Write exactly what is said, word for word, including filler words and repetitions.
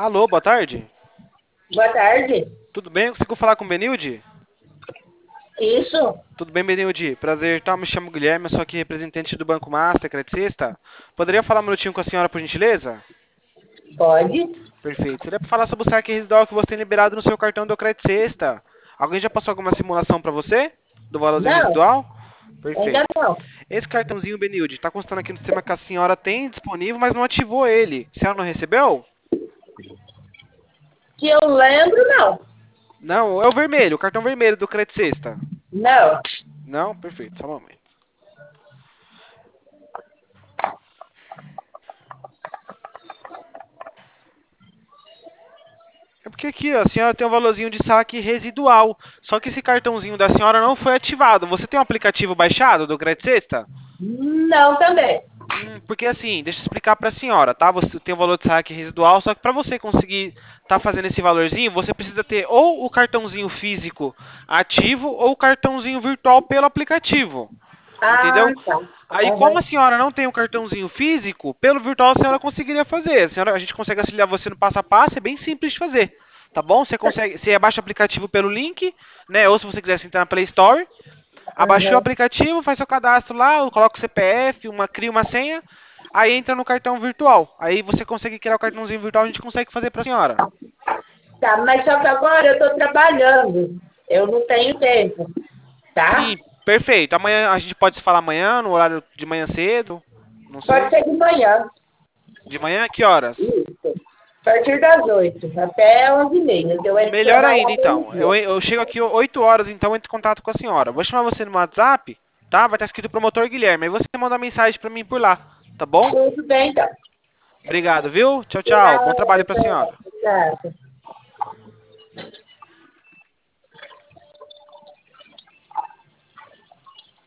Alô, boa tarde. Boa tarde. Tudo bem? Eu consigo falar com o Benilde? Isso, Tudo bem, Benilde? Prazer, tá? Me chamo Guilherme, eu sou aqui representante do Banco Master, Credicista. Poderia falar um minutinho com a senhora, por gentileza? pode. Perfeito. Seria para falar sobre o saque residual que você tem liberado no seu cartão do Credicista. Alguém já passou alguma simulação para você? Do valorzinho Não, residual? ainda Perfeito. não. Esse cartãozinho, Benilde, tá constando aqui no sistema que a senhora tem disponível, mas não ativou ele. A senhora não recebeu? Que eu lembro, não. Não, é o vermelho, o cartão vermelho do Credicista. Não. Não? Perfeito, só um momento. É porque aqui, ó, a senhora tem um valorzinho de saque residual. Só que esse cartãozinho da senhora não foi ativado. Você tem um aplicativo baixado do Credit Sexta? Não também. Hum, porque assim, deixa eu explicar para a senhora, tá? Você tem um valor de saque residual, só que para você conseguir estar fazendo esse valorzinho, você precisa ter ou o cartãozinho físico ativo ou o cartãozinho virtual pelo aplicativo. Ah, Entendeu? tá. Aí, como a Aham. senhora não tem um cartãozinho físico, pelo virtual a senhora conseguiria fazer. A, senhora, a gente consegue auxiliar você no passo a passo, é bem simples de fazer. Tá bom? Você consegue, você abaixa o aplicativo pelo link, né? Ou se você quiser entrar na Play Store, abaixou o Aham. aplicativo, faz seu cadastro lá, coloca o C P F, uma, cria uma senha, aí entra no cartão virtual. Aí você consegue criar o cartãozinho virtual, a gente consegue fazer para a senhora. Tá, mas só que agora eu estou trabalhando. Eu não tenho tempo, tá? Sim, perfeito. Amanhã a gente pode se falar amanhã, no horário de manhã cedo. Não Pode sei. ser de manhã. De manhã, que horas? Isso. A partir das oito até onze e meia. Eu entro Melhor trabalhar ainda, então. Eu, meio-dia. eu chego aqui oito horas, então entro em contato com a senhora. Vou chamar você no WhatsApp, tá? Vai estar escrito promotor Guilherme. Aí você manda uma mensagem pra mim por lá, tá bom? Tudo bem, então. Obrigado, viu? Tchau, De tchau. Bom nada, trabalho pra senhora. de nada.